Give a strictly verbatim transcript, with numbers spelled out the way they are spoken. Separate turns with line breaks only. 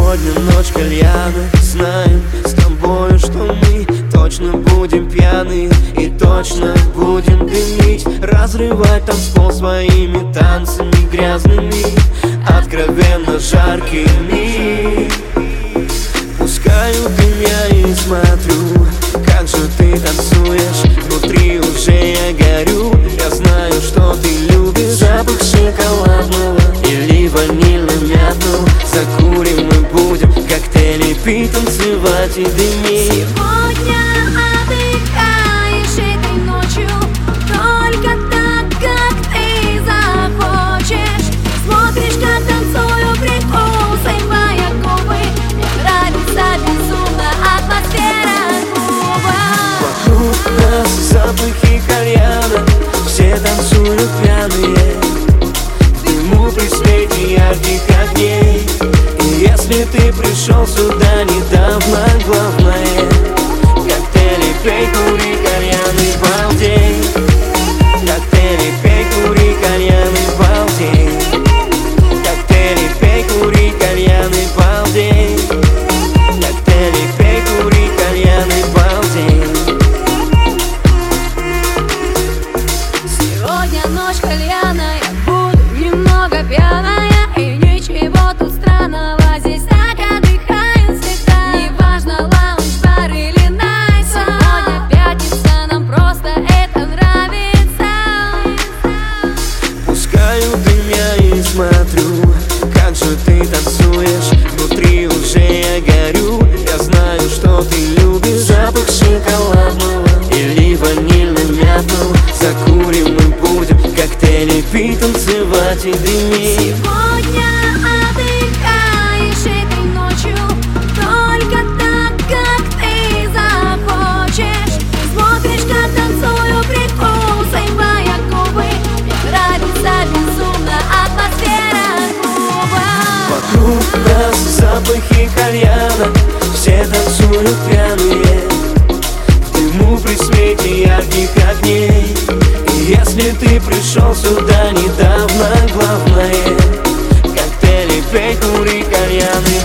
Сегодня ночь кальяна, знаем с тобою, что мы точно будем пьяны и точно будем дымить, разрывать танцпол своими танцами грязными, откровенно жаркими. Пускаю дымя и смотрю, как же ты танцуешь, внутри уже я горю. Я знаю, что ты любишь запах шоколадного или ванильно-мятного. Закурим мы будем, коктейли пить, танцевать и дымить.
Сегодня отдыхаешь этой ночью только так, как ты захочешь. Смотришь, как танцую, прикусывая губы. Мне нравится безумно атмосфера клуба.
Вокруг нас запахи кальяна, все танцуют пьяные в дыму при свете ярких огней. И если ты пришел сюда недавно, главное коктейли пей, кури, кальяны, балдей. Коктейли пей, кури, кальяны, балдей. Коктейли пей, кури, кальяны, балдей. Коктейли пей, кури, кальяны, балдей.
Сегодня ночь кальяна, я буду немного пьяная. И ничего тут странного, здесь так отдыхают всегда. Неважно, лаунж, бар или найт. Сегодня пятница, нам просто это нравится.
Пускаю дымя и смотрю, как же ты танцуешь, внутри уже я горю. Я знаю, что ты любишь запах шоколадного или ванильно-мятного. Закурим мы будем, коктейли пить, танцевать и дымить.
Сегодня отдыхаешь этой ночью только так, как ты захочешь. Смотришь, как танцую, прикусывая губы. Мне нравится безумно атмосфера клуба.
Вокруг нас запахи кальяна, все танцуют пьяные в дыму при свете ярких огней. И если ты пришел сюда недавно, главное коктейли пей, кури, кальяны,